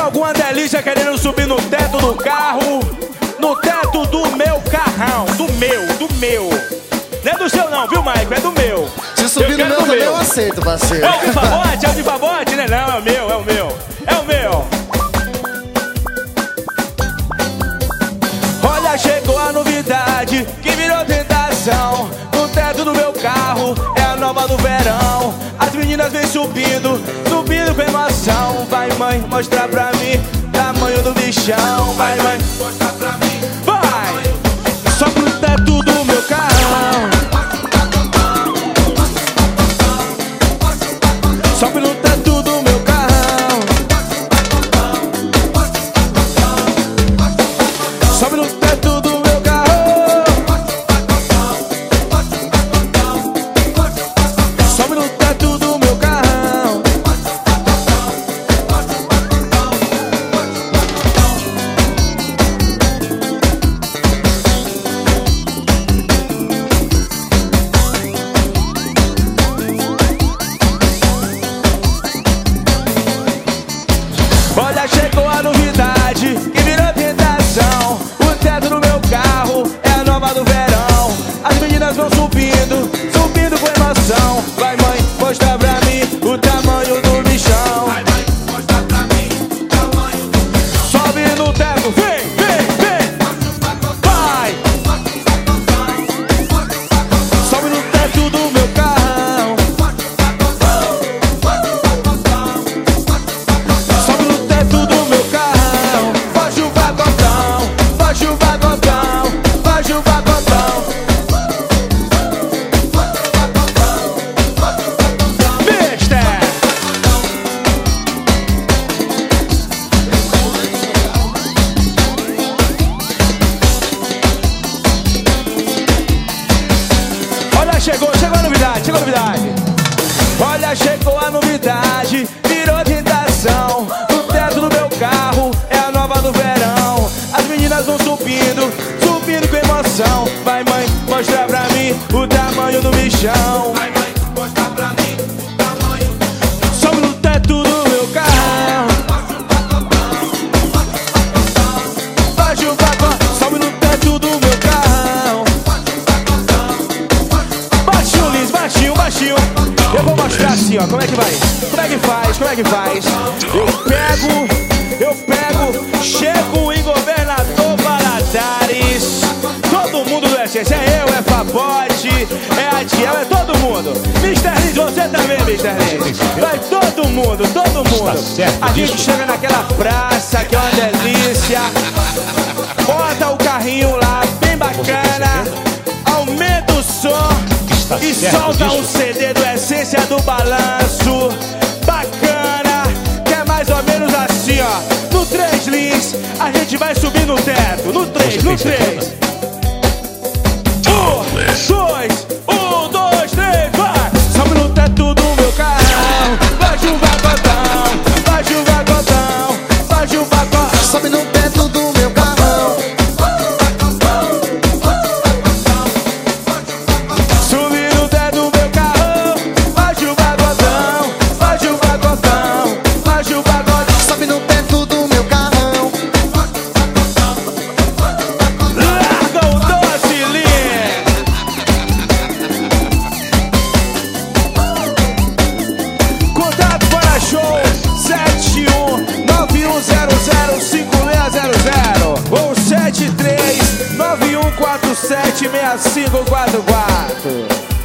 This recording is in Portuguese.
alguma delícia querendo subir no teto do carro, no teto do meu carrão, do meu. Não é do seu não, viu, Mike? É do meu. Se subir no meu também eu aceito, parceiro. É o de Fabote? É o de Fabote? Né? Não, é o meu. É o meu. Olha, chegou a novidade que virou tentação. No teto do meu carro é a nova do verão. As meninas vêm subindo com emoção. Vai, mãe, mostrar pra mim tamanho do bichão. Vai, mãe, mostrar pra mim. Vai! Sobe no teto do meu carro. Sobe no teto do meu carro. Sobe no teto do meu carro. Sobe no teto do meu carro. Olha, chegou a novidade que virou tentação. O teto do meu carro é a nova do verão. As meninas vão subindo com emoção. Vai, mãe, mostra pra mim o tamanho do bichão. Vai, mãe, mostra pra mim o tamanho do bichão. Sobe no teto, vem. Vai! Sobe no teto do meu carro. Sobe no teto do meu carro. Foge o vagotão, foge o vagotão, foge o vagotão. Mister! Olha, chegou a novidade, Olha, chegou a novidade, virou tentação. No teto do meu carro é a nova do verão. As meninas vão subindo com emoção. Vai, mãe, mostrar pra mim o tamanho do bichão. Vai, mãe, mostrar pra mim o tamanho do bichão. Sobe no teto do meu carro. Faz o vagão, sobe no teto do meu carro. Baixinho, Liz, baixinho. Eu vou mostrar assim, ó, como é que vai? Como é que faz? Eu pego, chego em Governador Valadares. Todo mundo do Essência, é eu, é Fabote, é a Diel, é todo mundo. Mr. Liz, você também, Mr. Liz. Vai todo mundo. A gente chega naquela praça que é uma delícia. Bota o carrinho lá, bem bacana. Aumenta o som e solta um CD do Essência do Balanço. Bacana, que é mais ou menos assim, ó. No 3 Lins, a gente vai subir no teto. No 3. 1, 2, 3, vai! Sobe no teto do meu carro. Faz o vagotão, faz o vagotão, faz o vagotão. Sobe no teto do meu carrão. Subir no teto do meu carro. Faz o vagotão, faz o vagotão, faz o vagotão. Sobe no teto do meu carrão. Larga o doce, Lin. Contato para show 7191005600 ou 7391476544.